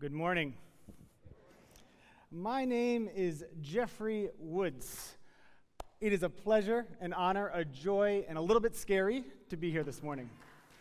Good morning. My name is Jeffrey Woods. It is a pleasure, an honor, a joy, and a little bit scary to be here this morning.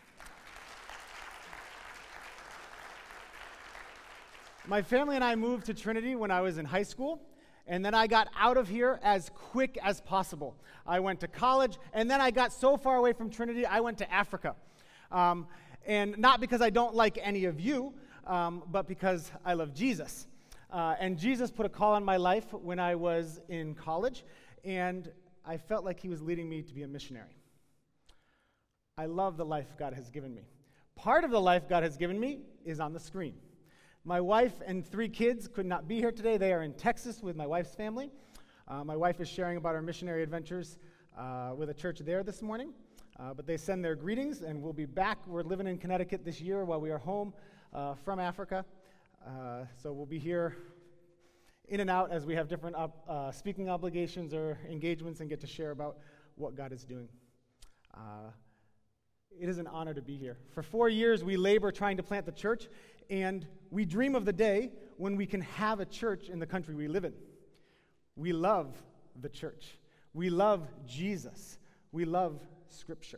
My family and I moved to Trinity when I was in high school, and then I got out of here as quick as possible. I went to college, and then I got so far away from Trinity, I went to Africa. And not because I don't like any of you, but because I love Jesus. And Jesus put a call on my life when I was in college, and I felt like he was leading me to be a missionary. I love the life God has given me. Part of the life God has given me is on the screen. My wife and 3 kids could not be here today. They are in Texas with my wife's family. My wife is sharing about our missionary adventures with a church there this morning. But they send their greetings, and we'll be back. We're living in Connecticut this year while we are home from Africa. So we'll be here in and out as we have different speaking obligations or engagements and get to share about what God is doing. It is an honor to be here. For 4 years, we labor trying to plant the church, and we dream of the day when we can have a church in the country we live in. We love the church. We love Jesus. We love Scripture.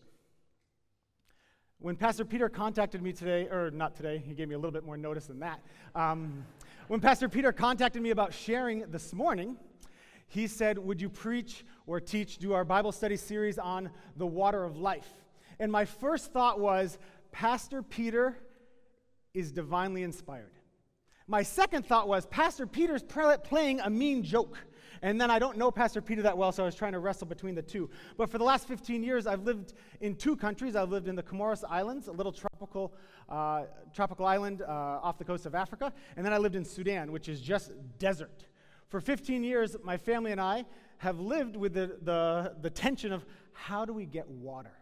When Pastor Peter contacted me today, or not today, he gave me a little bit more notice than that. When Pastor Peter contacted me about sharing this morning, he said, would you preach or teach, do our Bible study series on the water of life? And my first thought was, Pastor Peter is divinely inspired. My second thought was, Pastor Peter's playing a mean joke. And then I don't know Pastor Peter that well, so I was trying to wrestle between the two. But for the last 15 years, I've lived in 2 countries. I've lived in the Comoros Islands, a little tropical island off the coast of Africa. And then I lived in Sudan, which is just desert. For 15 years, my family and I have lived with the tension of how do we get water?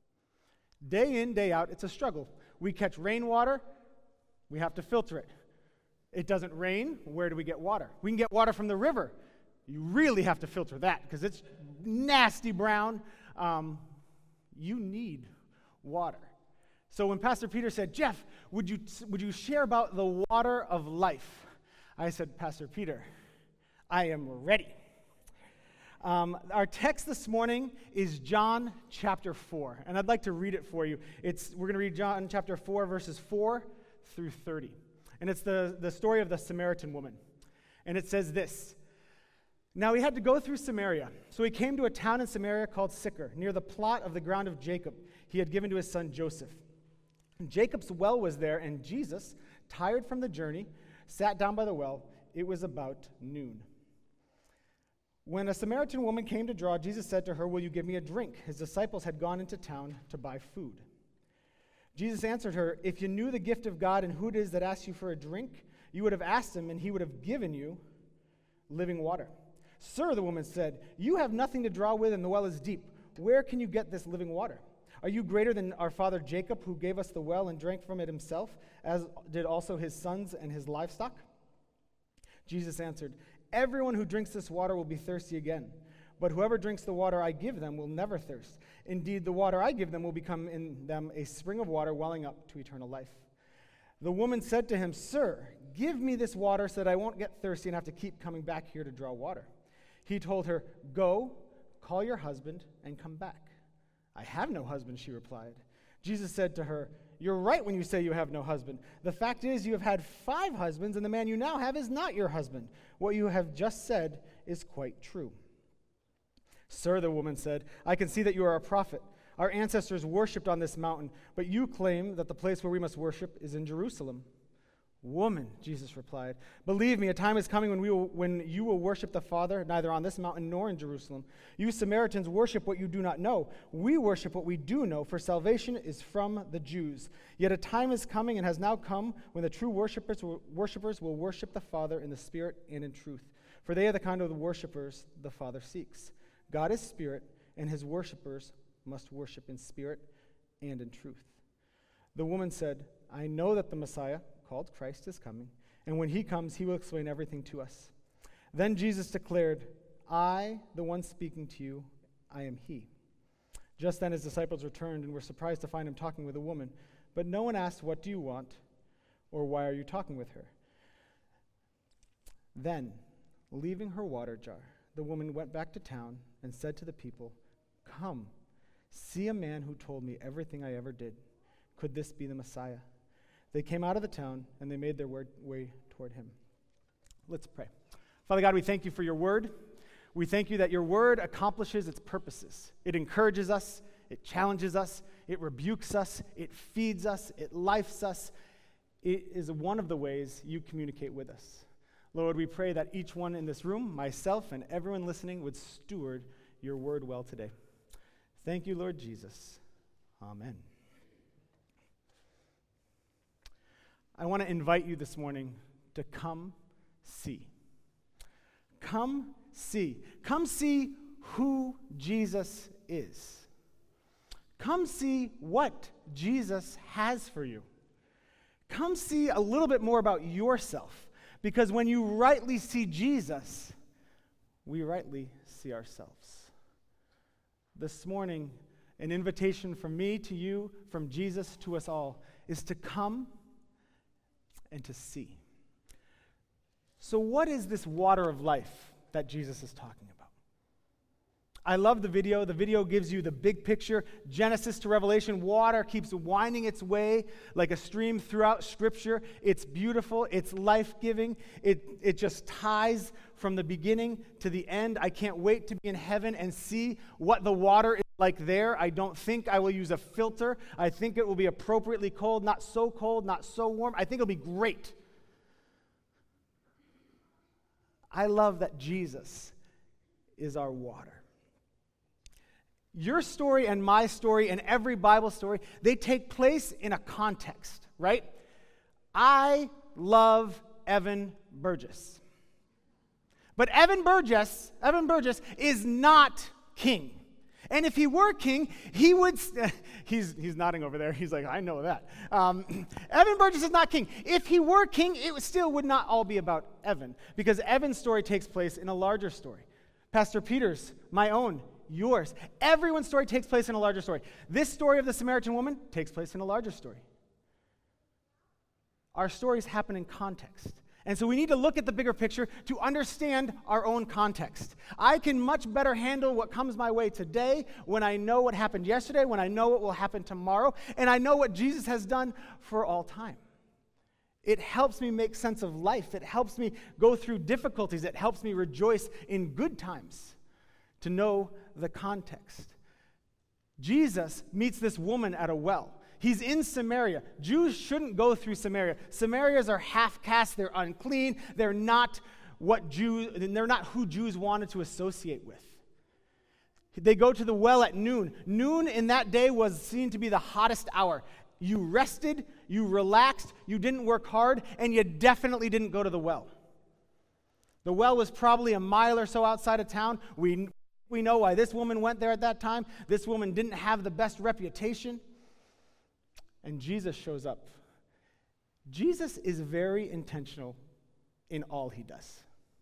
Day in, day out, it's a struggle. We catch rainwater, we have to filter it. It doesn't rain, where do we get water? We can get water from the river. You really have to filter that because it's nasty brown. You need water. So when Pastor Peter said, Jeff, would you share about the water of life? I said, Pastor Peter, I am ready. Our text this morning is John chapter 4, and I'd like to read it for you. We're going to read John chapter 4, verses 4 through 30. And it's the story of the Samaritan woman. And it says this. Now he had to go through Samaria, so he came to a town in Samaria called Sychar, near the plot of the ground of Jacob he had given to his son Joseph. And Jacob's well was there, and Jesus, tired from the journey, sat down by the well. It was about noon. When a Samaritan woman came to draw, Jesus said to her, will you give me a drink? His disciples had gone into town to buy food. Jesus answered her, if you knew the gift of God and who it is that asks you for a drink, you would have asked him, and he would have given you living water. Sir, the woman said, you have nothing to draw with, and the well is deep. Where can you get this living water? Are you greater than our father Jacob, who gave us the well and drank from it himself, as did also his sons and his livestock? Jesus answered, everyone who drinks this water will be thirsty again. But whoever drinks the water I give them will never thirst. Indeed, the water I give them will become in them a spring of water welling up to eternal life. The woman said to him, Sir, give me this water so that I won't get thirsty and have to keep coming back here to draw water. He told her, Go, call your husband, and come back. I have no husband, she replied. Jesus said to her, You're right when you say you have no husband. The fact is you have had 5 husbands, and the man you now have is not your husband. What you have just said is quite true. Sir, the woman said, I can see that you are a prophet. Our ancestors worshipped on this mountain, but you claim that the place where we must worship is in Jerusalem. Woman, Jesus replied, believe me, a time is coming when you will worship the Father, neither on this mountain nor in Jerusalem. You Samaritans worship what you do not know. We worship what we do know, for salvation is from the Jews. Yet a time is coming and has now come when the true worshipers will worship the Father in the Spirit and in truth. For they are the kind of worshipers the Father seeks. God is Spirit, and his worshipers must worship in spirit and in truth. The woman said, I know that the Messiah, called Christ, is coming, and when he comes, he will explain everything to us. Then Jesus declared, I, the one speaking to you, I am he. Just then his disciples returned and were surprised to find him talking with a woman, but no one asked, what do you want, or why are you talking with her? Then, leaving her water jar, the woman went back to town and said to the people, "Come, see a man who told me everything I ever did. Could this be the Messiah?" They came out of the town, and they made their way toward him. Let's pray. Father God, we thank you for your word. We thank you that your word accomplishes its purposes. It encourages us, it challenges us, it rebukes us, it feeds us, it lifes us. It is one of the ways you communicate with us. Lord, we pray that each one in this room, myself and everyone listening, would steward your word well today. Thank you, Lord Jesus. Amen. I want to invite you this morning to come see. Come see. Come see who Jesus is. Come see what Jesus has for you. Come see a little bit more about yourself, because when you rightly see Jesus, we rightly see ourselves. This morning, an invitation from me to you, from Jesus to us all, is to come and to see. So what is this water of life that Jesus is talking about? I love the video. The video gives you the big picture. Genesis to Revelation, water keeps winding its way like a stream throughout Scripture. It's beautiful. It's life-giving. It just ties from the beginning to the end. I can't wait to be in heaven and see what the water is like there. I don't think I will use a filter. I think it will be appropriately cold, not so warm. I think it'll be great. I love that Jesus is our water. Your story and my story and every Bible story, they take place in a context, right? I love Evan Burgess. But Evan Burgess is not king. And if he were king, he would, he's nodding over there. He's like, I know that. Evan Burgess is not king. If he were king, it still would not all be about Evan, because Evan's story takes place in a larger story. Pastor Peter's, my own, yours. Everyone's story takes place in a larger story. This story of the Samaritan woman takes place in a larger story. Our stories happen in context. And so we need to look at the bigger picture to understand our own context. I can much better handle what comes my way today when I know what happened yesterday, when I know what will happen tomorrow, and I know what Jesus has done for all time. It helps me make sense of life. It helps me go through difficulties. It helps me rejoice in good times to know the context. Jesus meets this woman at a well. He's in Samaria. Jews shouldn't go through Samaria. Samarians are half-caste. They're unclean. They're not who Jews wanted to associate with. They go to the well at noon. Noon in that day was seen to be the hottest hour. You rested, you relaxed, you didn't work hard, and you definitely didn't go to the well. The well was probably a mile or so outside of town. We know why this woman went there at that time. This woman didn't have the best reputation. And Jesus shows up. Jesus is very intentional in all he does.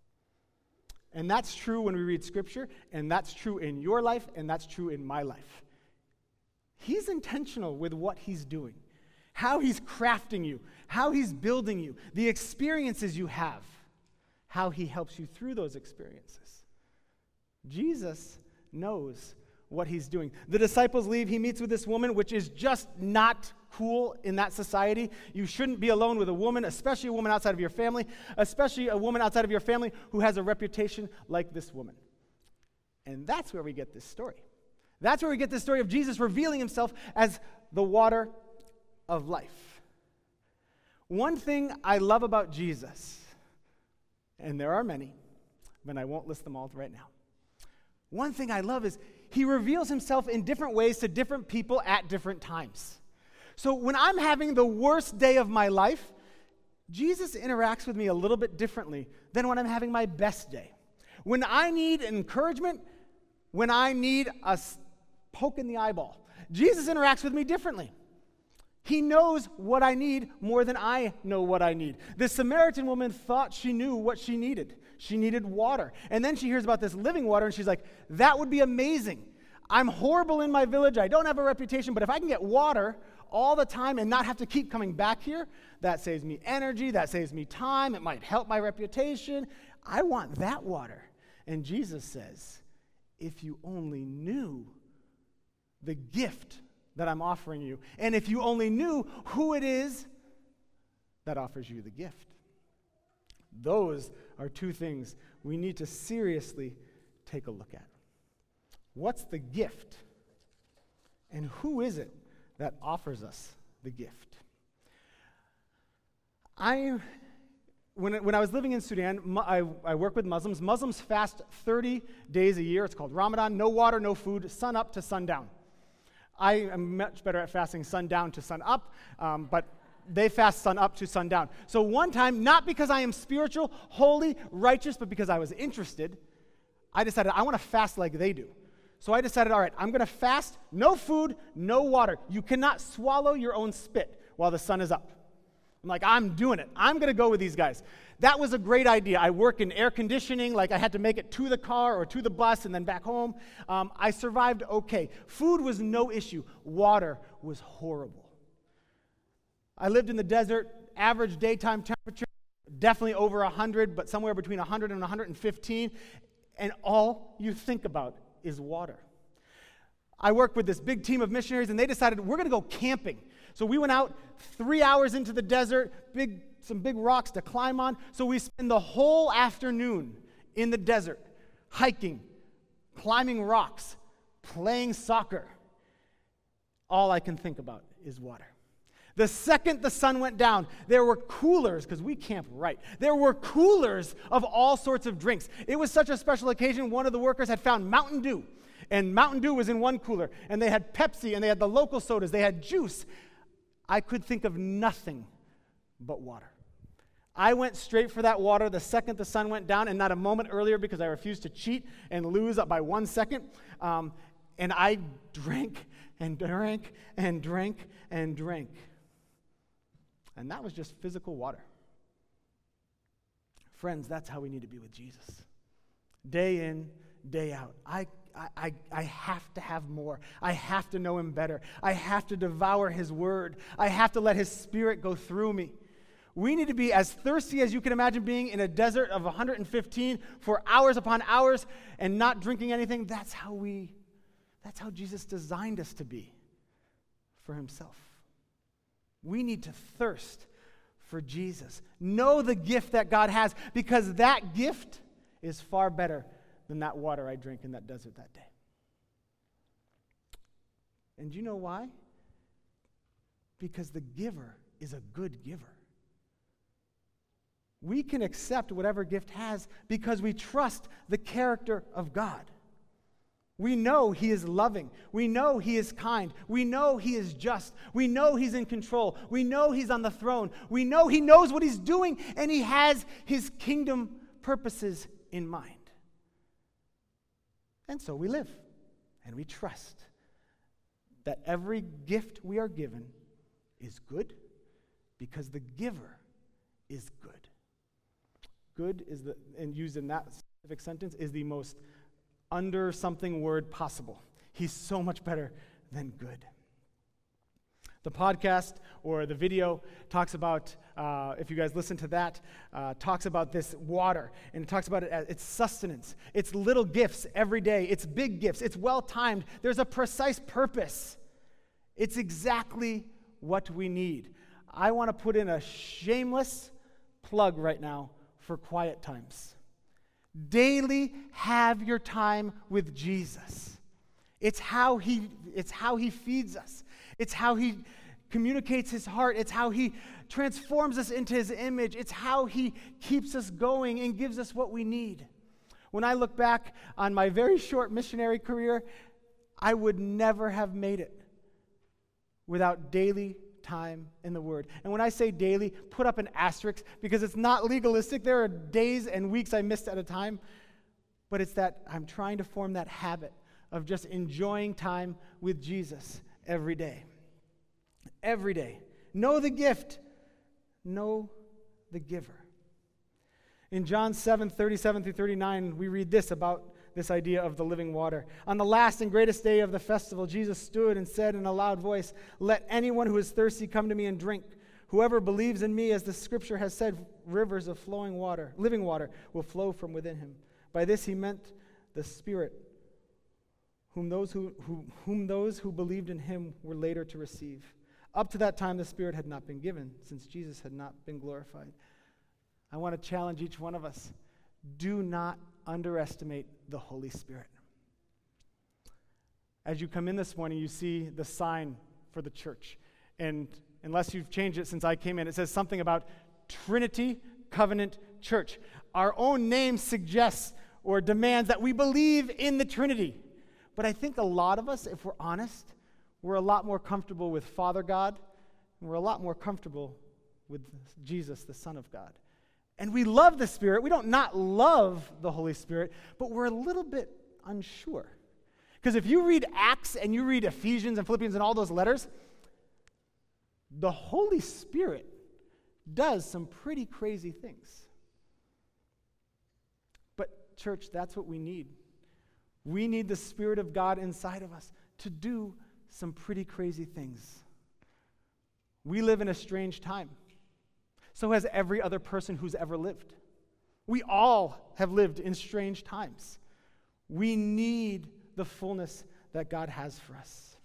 And that's true when we read Scripture, and that's true in your life, and that's true in my life. He's intentional with what he's doing, how he's crafting you, how he's building you, the experiences you have, how he helps you through those experiences. Jesus knows what he's doing. The disciples leave. He meets with this woman, which is just not cool in that society. You shouldn't be alone with a woman, especially a woman outside of your family, especially a woman outside of your family who has a reputation like this woman. And that's where we get this story. That's where we get this story of Jesus revealing himself as the water of life. One thing I love about Jesus, and there are many, but I won't list them all right now. One thing I love is he reveals himself in different ways to different people at different times. So when I'm having the worst day of my life, Jesus interacts with me a little bit differently than when I'm having my best day. When I need encouragement, when I need a poke in the eyeball, Jesus interacts with me differently. He knows what I need more than I know what I need. The Samaritan woman thought she knew what she needed. She needed water. And then she hears about this living water, and she's like, that would be amazing. I'm horrible in my village. I don't have a reputation, but if I can get water, all the time and not have to keep coming back here. That saves me energy. That saves me time. It might help my reputation. I want that water. And Jesus says, if you only knew the gift that I'm offering you, and if you only knew who it is that offers you the gift. Those are two things we need to seriously take a look at. What's the gift? And who is it that offers us the gift? When I was living in Sudan, I work with Muslims. Muslims fast 30 days a year. It's called Ramadan. No water, no food, sun up to sundown. I am much better at fasting sundown to sun up, but they fast sun up to sundown. So one time, not because I am spiritual, holy, righteous, but because I was interested, I decided I want to fast like they do. So I decided, all right, I'm going to fast, no food, no water. You cannot swallow your own spit while the sun is up. I'm like, I'm doing it. I'm going to go with these guys. That was a great idea. I work in air conditioning, like I had to make it to the car or to the bus and then back home. I survived okay. Food was no issue. Water was horrible. I lived in the desert, average daytime temperature, definitely over 100, but somewhere between 100 and 115, and all you think about is water. I worked with this big team of missionaries, and they decided we're going to go camping. So we went out 3 hours into the desert, some big rocks to climb on. So we spent the whole afternoon in the desert, hiking, climbing rocks, playing soccer. All I can think about is water. The second the sun went down, there were coolers, because we camp right. There were coolers of all sorts of drinks. It was such a special occasion, one of the workers had found Mountain Dew, and Mountain Dew was in one cooler, and they had Pepsi, and they had the local sodas, they had juice. I could think of nothing but water. I went straight for that water the second the sun went down, and not a moment earlier because I refused to cheat and lose up by 1 second. And I drank and drank and drank and drank. And that was just physical water. Friends, that's how we need to be with Jesus. Day in, day out. I have to have more. I have to know him better. I have to devour his word. I have to let his spirit go through me. We need to be as thirsty as you can imagine being in a desert of 115 for hours upon hours and not drinking anything. That's how Jesus designed us to be for himself. We need to thirst for Jesus. Know the gift that God has, because that gift is far better than that water I drank in that desert that day. And do you know why? Because the giver is a good giver. We can accept whatever gift has because we trust the character of God. We know he is loving. We know he is kind. We know he is just. We know he's in control. We know he's on the throne. We know he knows what he's doing, and he has his kingdom purposes in mind. And so we live, and we trust that every gift we are given is good because the giver is good. Good is and used in that specific sentence, is the most under something word possible. He's so much better than good. The podcast or the video talks about, if you guys listen to that, talks about this water, and it talks about it as its sustenance. It's little gifts every day. It's big gifts. It's well-timed. There's a precise purpose. It's exactly what we need. I want to put in a shameless plug right now for quiet times. Daily have your time with Jesus. It's how he feeds us. It's how he communicates his heart. It's how he transforms us into his image. It's how he keeps us going and gives us what we need. When I look back on my very short missionary career, I would never have made it without daily time in the Word. And when I say daily, put up an asterisk, because it's not legalistic. There are days and weeks I missed at a time, but it's that I'm trying to form that habit of just enjoying time with Jesus every day. Every day. Know the gift. Know the giver. In John 7:37 through 39, we read this about this idea of the living water. On the last and greatest day of the festival, Jesus stood and said in a loud voice, "Let anyone who is thirsty come to me and drink. Whoever believes in me, as the scripture has said, rivers of flowing water, living water, will flow from within him." By this he meant the Spirit, whom those who believed in him were later to receive. Up to that time, the Spirit had not been given, since Jesus had not been glorified. I want to challenge each one of us. Do not underestimate the Holy Spirit. As you come in this morning, you see the sign for the church. And unless you've changed it since I came in, it says something about Trinity Covenant Church. Our own name suggests or demands that we believe in the Trinity. But I think a lot of us, if we're honest, we're a lot more comfortable with Father God, and we're a lot more comfortable with Jesus, the Son of God. And we love the Spirit. We don't not love the Holy Spirit, but we're a little bit unsure. Because if you read Acts and you read Ephesians and Philippians and all those letters, the Holy Spirit does some pretty crazy things. But church, that's what we need. We need the Spirit of God inside of us to do some pretty crazy things. We live in a strange time. So has every other person who's ever lived. We all have lived in strange times. We need the fullness that God has for us.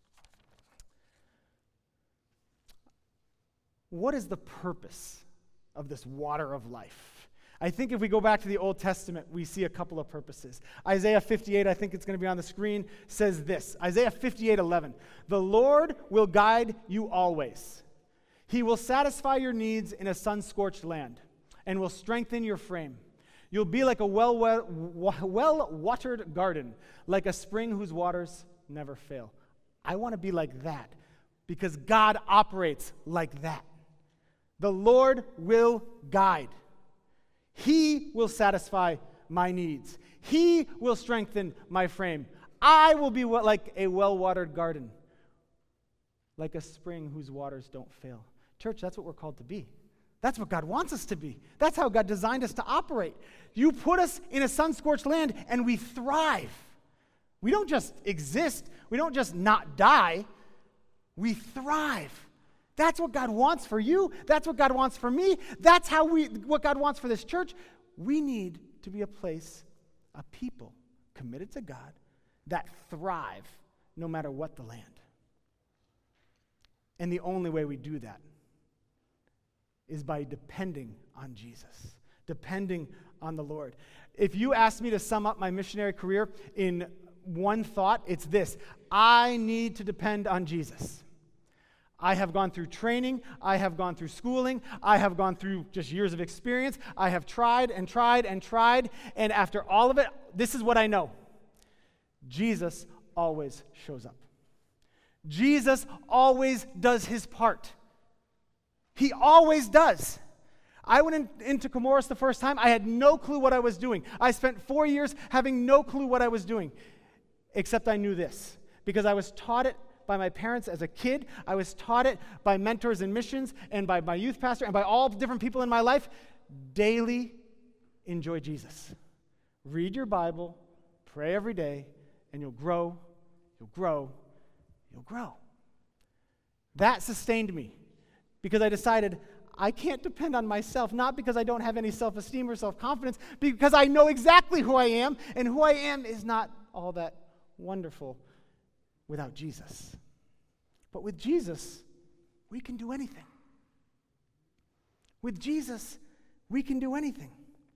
What is the purpose of this water of life? I think if we go back to the Old Testament, we see a couple of purposes. Isaiah 58, I think it's going to be on the screen, says this. Isaiah 58:11. "The Lord will guide you always. He will satisfy your needs in a sun-scorched land and will strengthen your frame. You'll be like a well-watered garden, like a spring whose waters never fail." I want to be like that because God operates like that. The Lord will guide. He will satisfy my needs. He will strengthen my frame. I will be like a well-watered garden, like a spring whose waters don't fail. Church, that's what we're called to be. That's what God wants us to be. That's how God designed us to operate. You put us in a sun-scorched land and we thrive. We don't just exist. We don't just not die. We thrive. That's what God wants for you. That's what God wants for me. That's what God wants for this church. We need to be a place, a people committed to God that thrive no matter what the land. And the only way we do that is by depending on Jesus, depending on the Lord. If you ask me to sum up my missionary career in one thought, it's this: I need to depend on Jesus. I have gone through training, I have gone through schooling, I have gone through just years of experience. I have tried and tried and tried, and after all of it, this is what I know. Jesus always shows up. Jesus always does his part. He always does. I went into Comoros the first time. I had no clue what I was doing. I spent 4 years having no clue what I was doing, except I knew this, because I was taught it by my parents as a kid. I was taught it by mentors in missions and by my youth pastor and by all the different people in my life. Daily enjoy Jesus. Read your Bible, pray every day, and you'll grow, you'll grow, you'll grow. That sustained me because I decided I can't depend on myself, not because I don't have any self-esteem or self-confidence, because I know exactly who I am, and who I am is not all that wonderful without Jesus. But with Jesus, we can do anything. With Jesus, we can do anything.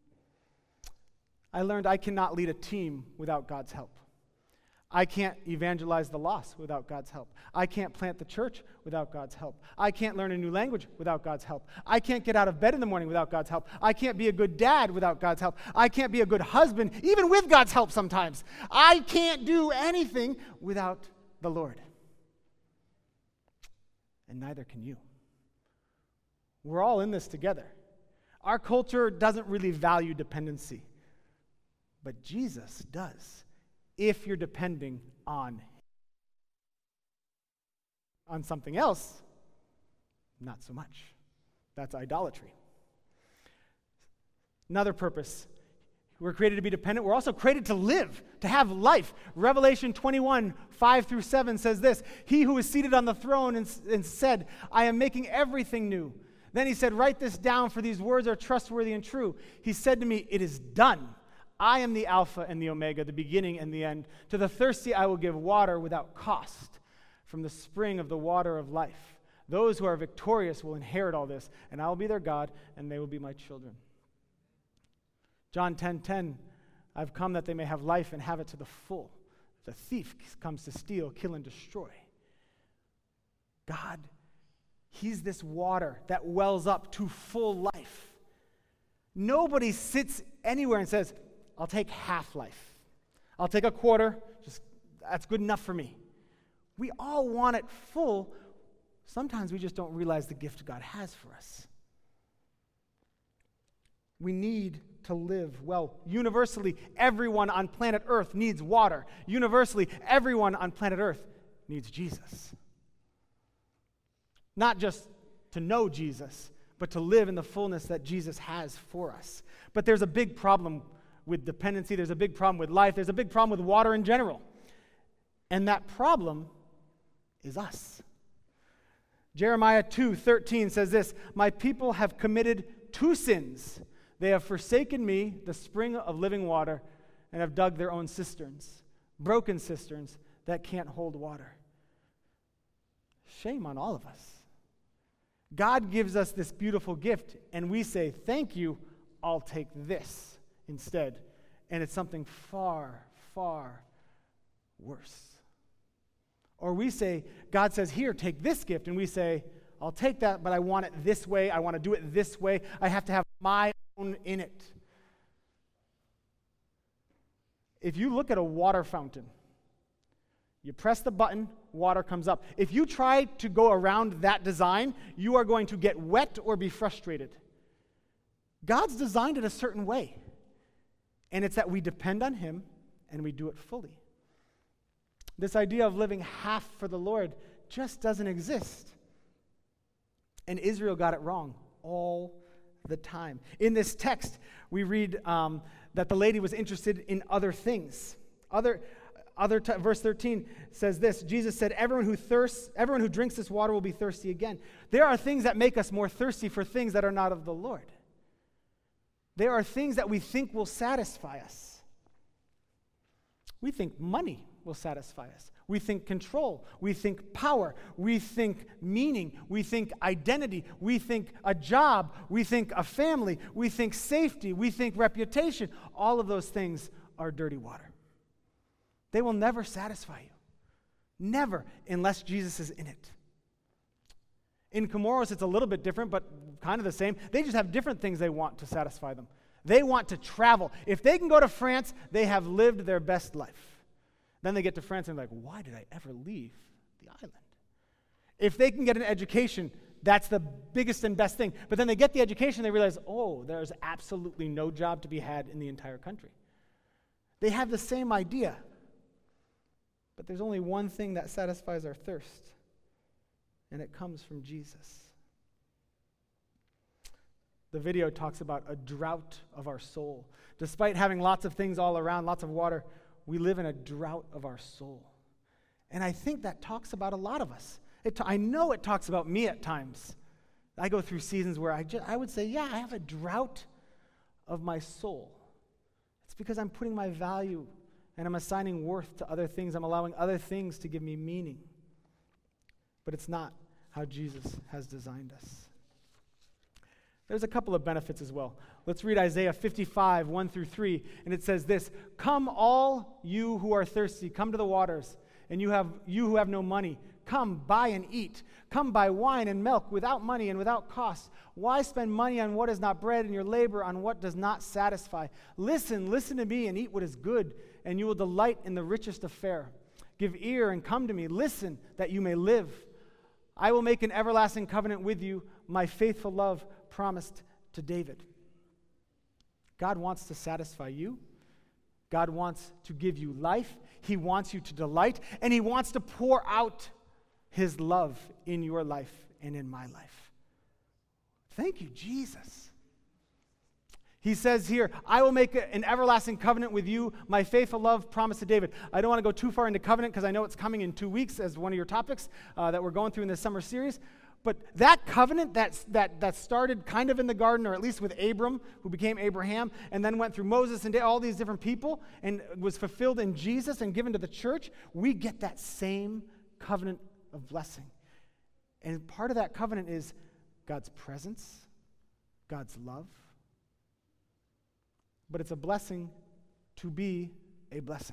I learned I cannot lead a team without God's help. I can't evangelize the lost without God's help. I can't plant the church without God's help. I can't learn a new language without God's help. I can't get out of bed in the morning without God's help. I can't be a good dad without God's help. I can't be a good husband, even with God's help sometimes. I can't do anything without the Lord. And neither can you. We're all in this together. Our culture doesn't really value dependency, but Jesus does. If you're depending on something else, not so much. That's idolatry. Another purpose. We're created to be dependent. We're also created to live, to have life. Revelation 21, 5 through 7 says this, "He who is seated on the throne and said, I am making everything new. Then he said, write this down, for these words are trustworthy and true. He said to me, it is done. I am the Alpha and the Omega, the beginning and the end. To the thirsty I will give water without cost from the spring of the water of life. Those who are victorious will inherit all this, and I will be their God, and they will be my children." John 10:10, "I've come that they may have life and have it to the full. The thief comes to steal, kill, and destroy." God, He's this water that wells up to full life. Nobody sits anywhere and says, I'll take half life. I'll take a quarter, that's good enough for me. We all want it full. Sometimes we just don't realize the gift God has for us. We need to live well. Universally, everyone on planet Earth needs water. Universally, everyone on planet Earth needs Jesus. Not just to know Jesus, but to live in the fullness that Jesus has for us. But there's a big problem with dependency. There's a big problem with life. There's a big problem with water in general. And that problem is us. Jeremiah 2:13 says this, "My people have committed two sins. They have forsaken me, the spring of living water, and have dug their own cisterns, broken cisterns that can't hold water." Shame on all of us. God gives us this beautiful gift, and we say, thank you, I'll take this instead. And it's something far, far worse. Or we say, God says, here, take this gift, and we say, I'll take that, but I want it this way, I want to do it this way, I have to have my own in it. If you look at a water fountain, you press the button, water comes up. If you try to go around that design, you are going to get wet or be frustrated. God's designed it a certain way, and it's that we depend on Him and we do it fully. This idea of living half for the Lord just doesn't exist. And Israel got it wrong all the time. In this text, we read that the lady was interested in other things. Verse 13 says this, Jesus said, everyone who drinks this water will be thirsty again. There are things that make us more thirsty for things that are not of the Lord. There are things that we think will satisfy us. We think money will satisfy us. We think control. We think power. We think meaning. We think identity. We think a job. We think a family. We think safety. We think reputation. All of those things are dirty water. They will never satisfy you. Never, unless Jesus is in it. In Comoros, it's a little bit different, but kind of the same. They just have different things they want to satisfy them. They want to travel. If they can go to France, they have lived their best life. Then they get to France and they're like, why did I ever leave the island? If they can get an education, that's the biggest and best thing. But then they get the education, they realize, oh, there's absolutely no job to be had in the entire country. They have the same idea. But there's only one thing that satisfies our thirst, and it comes from Jesus. The video talks about a drought of our soul. Despite having lots of things all around, lots of water, we live in a drought of our soul. And I think that talks about a lot of us. I know it talks about me at times. I go through seasons where I would say, yeah, I have a drought of my soul. It's because I'm putting my value and I'm assigning worth to other things. I'm allowing other things to give me meaning. But it's not how Jesus has designed us. There's a couple of benefits as well. Let's read Isaiah 55, 1 through 3, and it says this, "Come all you who are thirsty, come to the waters, and you who have no money, come buy and eat. Come buy wine and milk without money and without cost. Why spend money on what is not bread and your labor on what does not satisfy? Listen to me and eat what is good, and you will delight in the richest of fare. Give ear and come to me. Listen that you may live. I will make an everlasting covenant with you, my faithful love promised to David." God wants to satisfy you. God wants to give you life. He wants you to delight, and He wants to pour out His love in your life and in my life. Thank you, Jesus. He says here, I will make an everlasting covenant with you, my faithful love promise to David. I don't want to go too far into covenant because I know it's coming in 2 weeks as one of your topics that we're going through in this summer series. But that covenant that started kind of in the garden, or at least with Abram, who became Abraham, and then went through Moses and all these different people, and was fulfilled in Jesus and given to the church, we get that same covenant of blessing. And part of that covenant is God's presence, God's love. But it's a blessing to be a blessing.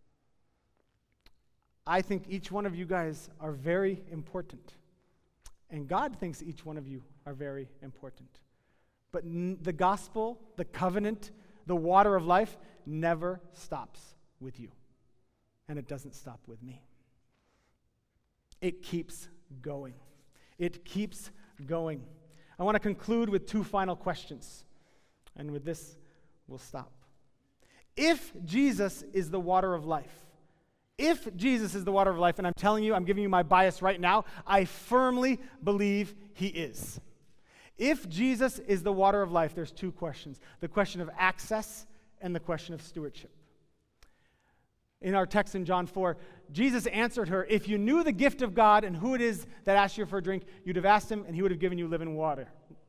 I think each one of you guys are very important. And God thinks each one of you are very important. But the gospel, the covenant, the water of life never stops with you. And it doesn't stop with me. It keeps going. It keeps going. I want to conclude with 2 final questions. And with this, we'll stop. If Jesus is the water of life, if Jesus is the water of life, and I'm telling you, I'm giving you my bias right now, I firmly believe he is. If Jesus is the water of life, there's 2 questions. The question of access and the question of stewardship. In our text in John 4, Jesus answered her, if you knew the gift of God and who it is that asked you for a drink, you'd have asked him and he would have given you living water.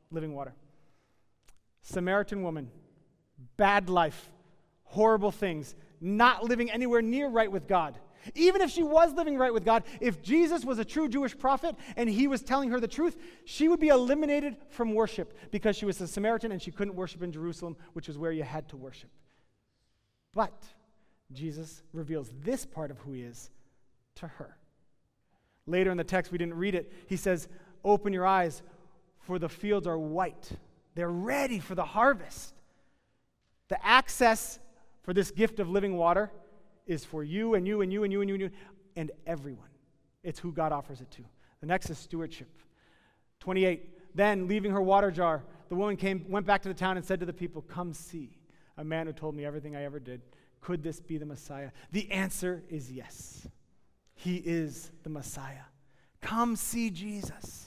Samaritan woman, bad life, horrible things, not living anywhere near right with God. Even if she was living right with God, if Jesus was a true Jewish prophet and he was telling her the truth, she would be eliminated from worship because she was a Samaritan and she couldn't worship in Jerusalem, which is where you had to worship. But Jesus reveals this part of who he is to her. Later in the text, we didn't read it, he says, open your eyes, for the fields are white. They're ready for the harvest. The access for this gift of living water is for you and you and you and you and you and you and everyone. It's who God offers it to. The next is stewardship. 28, then leaving her water jar, the woman went back to the town and said to the people, come see a man who told me everything I ever did. Could this be the Messiah? The answer is yes. He is the Messiah. Come see Jesus.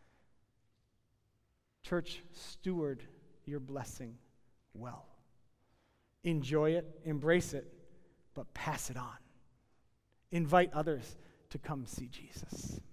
Church, steward your blessing well. Enjoy it, embrace it, but pass it on. Invite others to come see Jesus.